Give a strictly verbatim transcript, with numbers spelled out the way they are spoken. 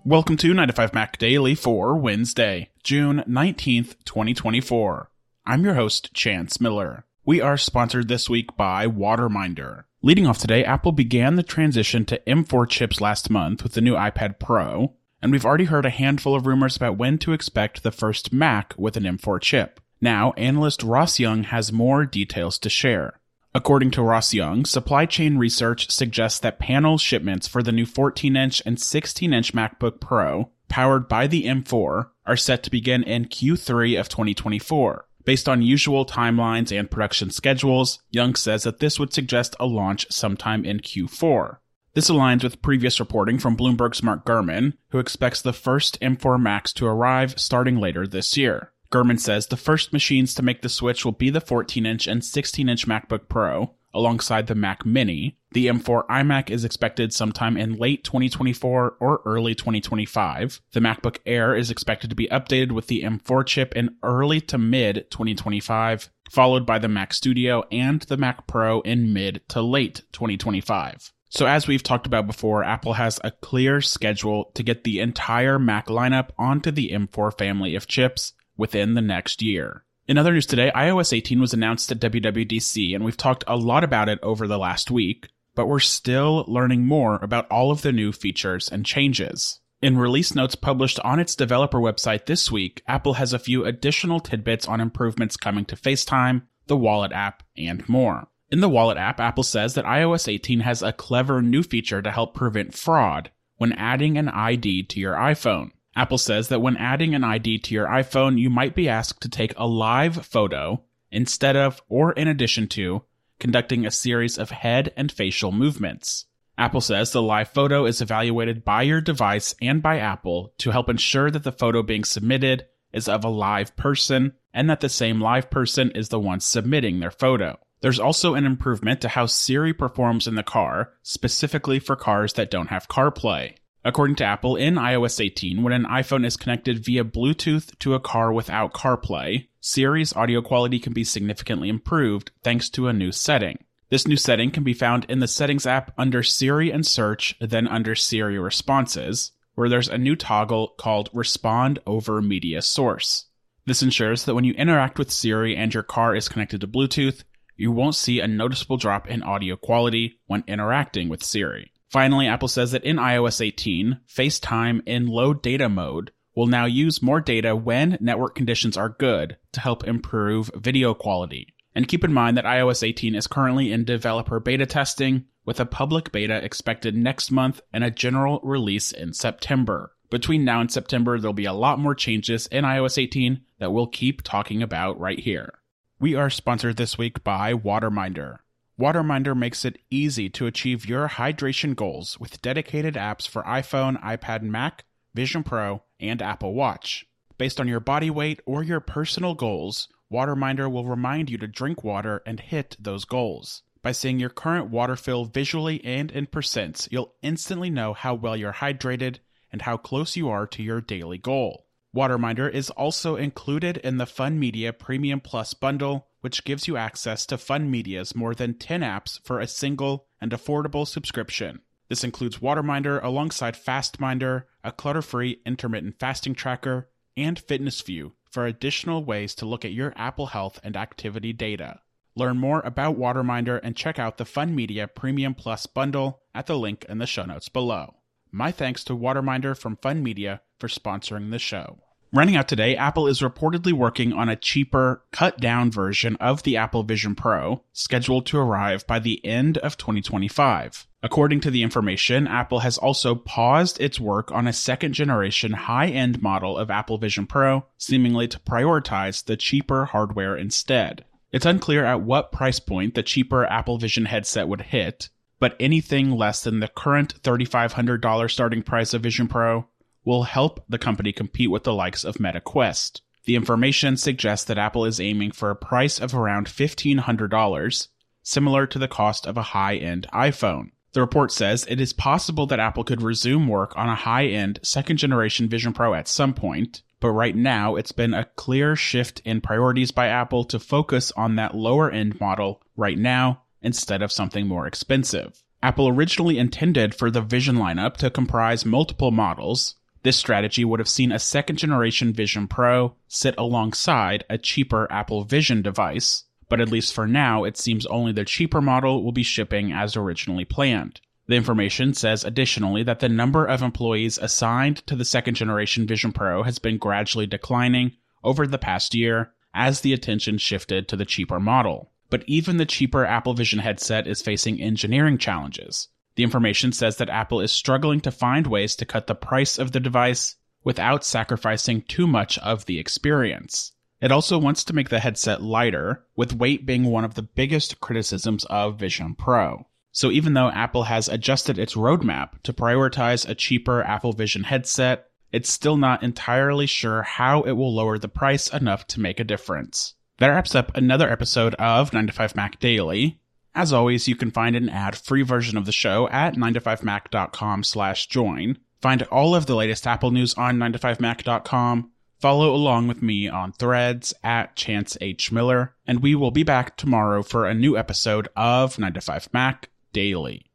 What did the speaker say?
Welcome to nine to five Mac Daily for Wednesday, June nineteenth, twenty twenty-four. I'm your host, Chance Miller. We are sponsored this week by WaterMinder. Leading off today, Apple began the transition to M four chips last month with the new iPad Pro, and we've already heard a handful of rumors about when to expect the first Mac with an M four chip. Now, analyst Ross Young has more details to share. According to Ross Young, supply chain research suggests that panel shipments for the new fourteen inch and sixteen inch MacBook Pro, powered by the M four, are set to begin in Q three of twenty twenty-four. Based on usual timelines and production schedules, Young says that this would suggest a launch sometime in Q four. This aligns with previous reporting from Bloomberg's Mark Gurman, who expects the first M four Macs to arrive starting later this year. Gurman says the first machines to make the switch will be the fourteen inch and sixteen inch MacBook Pro, alongside the Mac Mini. The M four iMac is expected sometime in late twenty twenty-four or early twenty twenty-five. The MacBook Air is expected to be updated with the M four chip in early to mid twenty twenty-five, followed by the Mac Studio and the Mac Pro in mid to late twenty twenty-five. So as we've talked about before, Apple has a clear schedule to get the entire Mac lineup onto the M four family of chips within the next year. In other news today, i O S eighteen was announced at W W D C, and we've talked a lot about it over the last week, but we're still learning more about all of the new features and changes. In release notes published on its developer website this week, Apple has a few additional tidbits on improvements coming to FaceTime, the Wallet app, and more. In the Wallet app, Apple says that i O S eighteen has a clever new feature to help prevent fraud when adding an I D to your iPhone. Apple says that when adding an I D to your iPhone, you might be asked to take a live photo instead of, or in addition to, conducting a series of head and facial movements. Apple says the live photo is evaluated by your device and by Apple to help ensure that the photo being submitted is of a live person and that the same live person is the one submitting their photo. There's also an improvement to how Siri performs in the car, specifically for cars that don't have CarPlay. According to Apple, in i O S eighteen, when an iPhone is connected via Bluetooth to a car without CarPlay, Siri's audio quality can be significantly improved thanks to a new setting. This new setting can be found in the Settings app under Siri and Search, then under Siri Responses, where there's a new toggle called Respond over Media Source. This ensures that when you interact with Siri and your car is connected to Bluetooth, you won't see a noticeable drop in audio quality when interacting with Siri. Finally, Apple says that in i O S eighteen, FaceTime in low data mode will now use more data when network conditions are good to help improve video quality. And keep in mind that i O S eighteen is currently in developer beta testing, with a public beta expected next month and a general release in September. Between now and September, there'll be a lot more changes in i O S eighteen that we'll keep talking about right here. We are sponsored this week by WaterMinder. WaterMinder makes it easy to achieve your hydration goals with dedicated apps for iPhone, iPad, Mac, Vision Pro, and Apple Watch. Based on your body weight or your personal goals, WaterMinder will remind you to drink water and hit those goals. By seeing your current water fill visually and in percents, you'll instantly know how well you're hydrated and how close you are to your daily goal. WaterMinder is also included in the Fun Media Premium Plus bundle, which gives you access to Fun Media's more than ten apps for a single and affordable subscription. This includes WaterMinder alongside FastMinder, a clutter-free intermittent fasting tracker, and FitnessView for additional ways to look at your Apple Health and activity data. Learn more about WaterMinder and check out the Fun Media Premium Plus bundle at the link in the show notes below. My thanks to WaterMinder from Fun Media for sponsoring the show. Running out today, Apple is reportedly working on a cheaper, cut-down version of the Apple Vision Pro, scheduled to arrive by the end of twenty twenty-five. According to the information, Apple has also paused its work on a second-generation high-end model of Apple Vision Pro, seemingly to prioritize the cheaper hardware instead. It's unclear at what price point the cheaper Apple Vision headset would hit, but anything less than the current three thousand five hundred dollars starting price of Vision Pro will help the company compete with the likes of Meta Quest. The information suggests that Apple is aiming for a price of around fifteen hundred dollars, similar to the cost of a high-end iPhone. The report says it is possible that Apple could resume work on a high-end second-generation Vision Pro at some point, but right now it's been a clear shift in priorities by Apple to focus on that lower-end model right now instead of something more expensive. Apple originally intended for the Vision lineup to comprise multiple models, This strategy would have seen a second-generation Vision Pro sit alongside a cheaper Apple Vision device, but at least for now, it seems only the cheaper model will be shipping as originally planned. The information says additionally that the number of employees assigned to the second-generation Vision Pro has been gradually declining over the past year as the attention shifted to the cheaper model. But even the cheaper Apple Vision headset is facing engineering challenges. The information says that Apple is struggling to find ways to cut the price of the device without sacrificing too much of the experience. It also wants to make the headset lighter, with weight being one of the biggest criticisms of Vision Pro. So even though Apple has adjusted its roadmap to prioritize a cheaper Apple Vision headset, it's still not entirely sure how it will lower the price enough to make a difference. That wraps up another episode of nine to five Mac Daily. As always, you can find an ad-free version of the show at nine to five mac dot com slash join. Find all of the latest Apple news on nine to five mac dot com. Follow along with me on Threads at Chance H. Miller, and we will be back tomorrow for a new episode of nine to five Mac Daily.